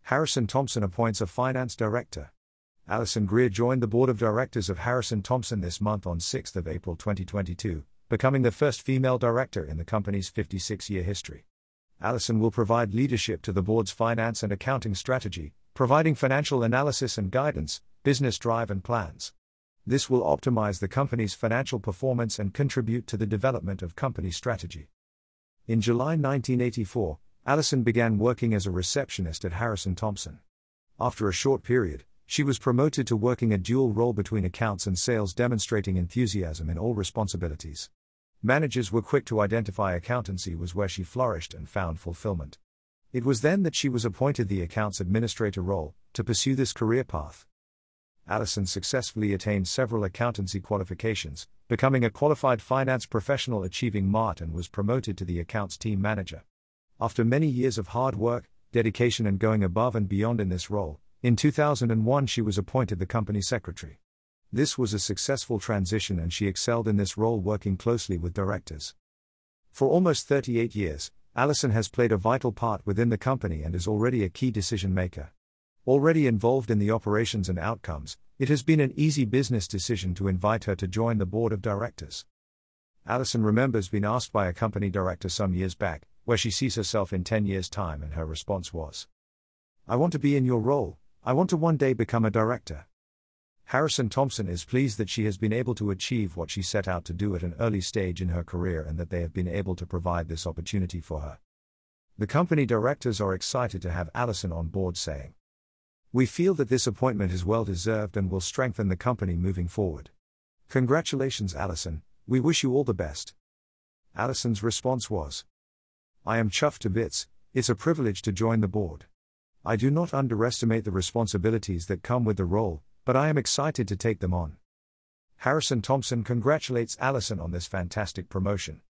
Harrison Thompson appoints a finance director. Alison Greer joined the board of directors of Harrison Thompson this month on 6 April 2022, becoming the first female director in the company's 56-year history. Alison will provide leadership to the board's finance and accounting strategy, providing financial analysis and guidance, business drive and plans. This will optimize the company's financial performance and contribute to the development of company strategy. In July 1984, Alison began working as a receptionist at Harrison Thompson. After a short period, she was promoted to working a dual role between accounts and sales, demonstrating enthusiasm in all responsibilities. Managers were quick to identify accountancy was where she flourished and found fulfillment. It was then that she was appointed the accounts administrator role, to pursue this career path. Alison successfully attained several accountancy qualifications, becoming a qualified finance professional, achieving MART, and was promoted to the accounts team manager. After many years of hard work, dedication and going above and beyond in this role, in 2001 she was appointed the company secretary. This was a successful transition and she excelled in this role, working closely with directors. For almost 38 years, Alison has played a vital part within the company and is already a key decision maker. Already involved in the operations and outcomes, it has been an easy business decision to invite her to join the board of directors. Alison remembers being asked by a company director some years back, where she sees herself in 10 years' time, and her response was, "I want to be in your role, I want to one day become a director." Harrison Thompson is pleased that she has been able to achieve what she set out to do at an early stage in her career and that they have been able to provide this opportunity for her. The company directors are excited to have Alison on board, saying, "We feel that this appointment is well deserved and will strengthen the company moving forward. Congratulations, Alison, we wish you all the best." Alison's response was, "I am chuffed to bits, it's a privilege to join the board. I do not underestimate the responsibilities that come with the role, but I am excited to take them on." Harrison Thompson congratulates Alison on this fantastic promotion.